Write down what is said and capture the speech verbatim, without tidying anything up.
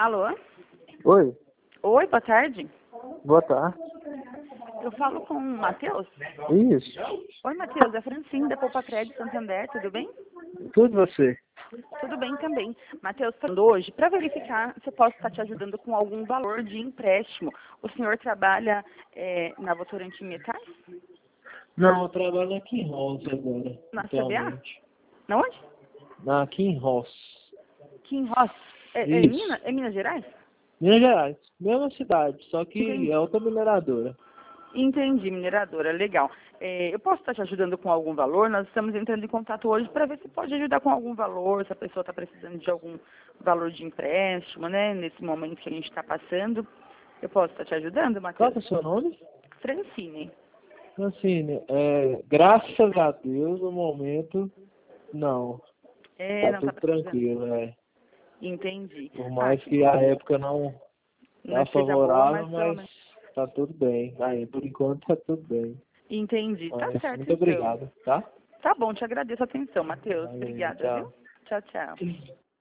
Alô? Oi, Oi, boa tarde. boa tarde. Eu falo com o Matheus. Isso, Oi, Matheus, é a Francine da Poupa Crédito Santander, tudo bem? tudo você. Tudo bem também. Matheus, falando hoje, para verificar se eu posso estar te ajudando com algum valor de empréstimo. O senhor trabalha é, na Votorantim Metais? Não, eu trabalho aqui em Ross agora, Na C B A? atualmente. Na onde? Na, aqui em Ross. Aqui em Ross. É, é, em Isso. Minas, é Minas Gerais? Minas Gerais, mesma cidade, só que Entendi. é outra mineradora. Entendi, mineradora, legal. É, eu posso estar te ajudando com algum valor? Nós estamos entrando em contato hoje para ver se pode ajudar com algum valor, se a pessoa está precisando de algum valor de empréstimo, né? Nesse momento que a gente está passando. Eu posso estar te ajudando, Qual Matheus? que é o seu nome? Francine. Assim, é, graças a Deus, no momento, não. É, Tá não está tudo precisando. tranquilo, é. Entendi. Por Ah, mais que que bom. a época não Não tá esteja boa, favorável, mas pelo mas menos. tá tudo bem. Aí, por enquanto tá tudo bem. Entendi. Tá Mas certo, muito então. obrigado, tá? Tá bom, te agradeço a atenção, Matheus. Valeu, Obrigada, viu? tchau. Tchau, tchau.